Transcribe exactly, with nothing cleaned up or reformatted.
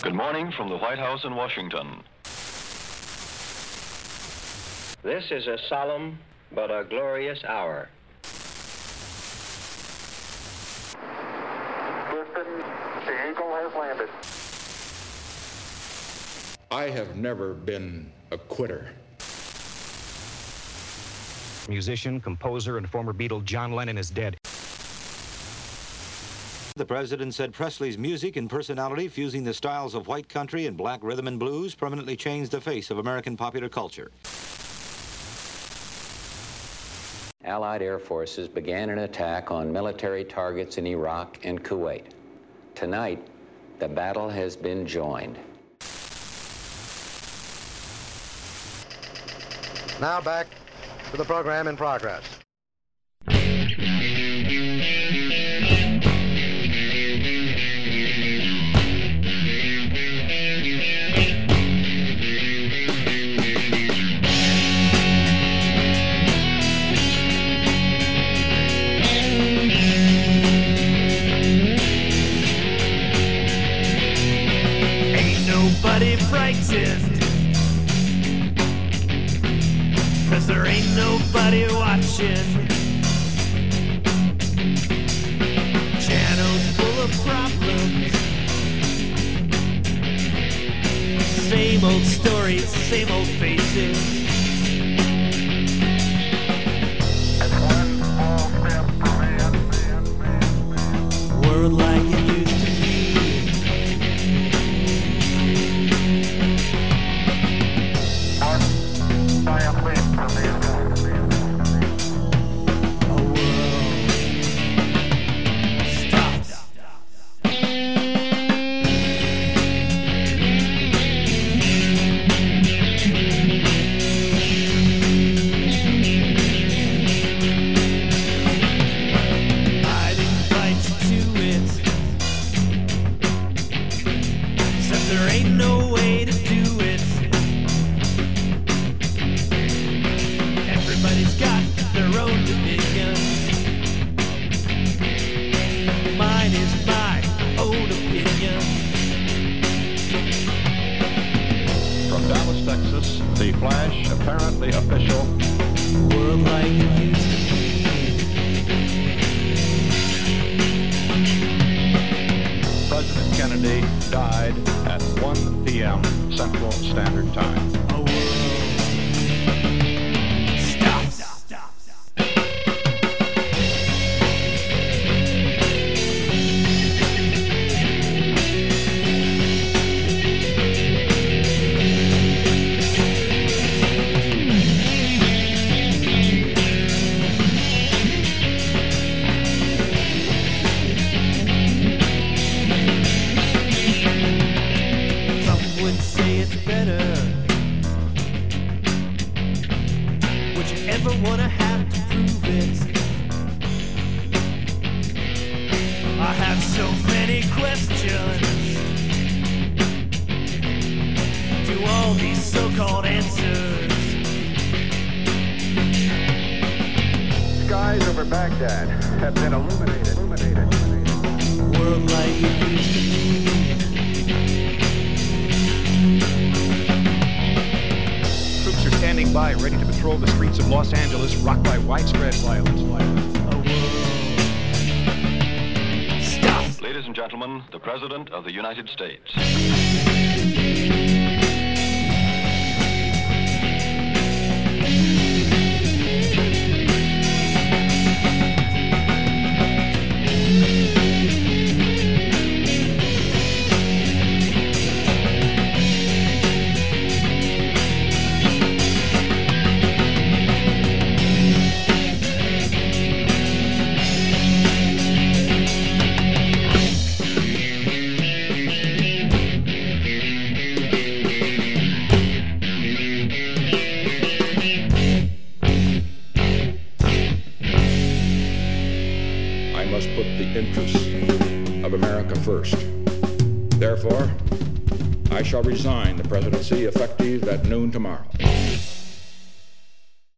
Good morning from the White House in Washington. This is a solemn but a glorious hour. Listen, the Eagle has landed. I have never been a quitter. Musician, composer, and former Beatle John Lennon is dead. The president said Presley's music and personality, fusing the styles of white country and black rhythm and blues, permanently changed the face of American popular culture. Allied air forces began an attack on military targets in Iraq and Kuwait. Tonight, the battle has been joined. Now back to the program in progress. Nobody frightened, 'cause there ain't nobody watching. Channels full of problems, same old stories, same old faces. That's one small step for man. World like it used to be. The flash, apparently official. World like it used to be. President Kennedy died at one p.m. Central Standard Time. A world. Stop. Stop. Wanna have to prove it. I have so many questions to all these so-called answers. Skies over Baghdad have been illuminated. illuminated. World like it used to be. Troops are standing by, ready to patrol the streets of Los Angeles, rocked by widespread violence. A world. Stop. Ladies and gentlemen, the President of the United States. Interests of America first. Therefore, I shall resign the presidency effective at noon tomorrow.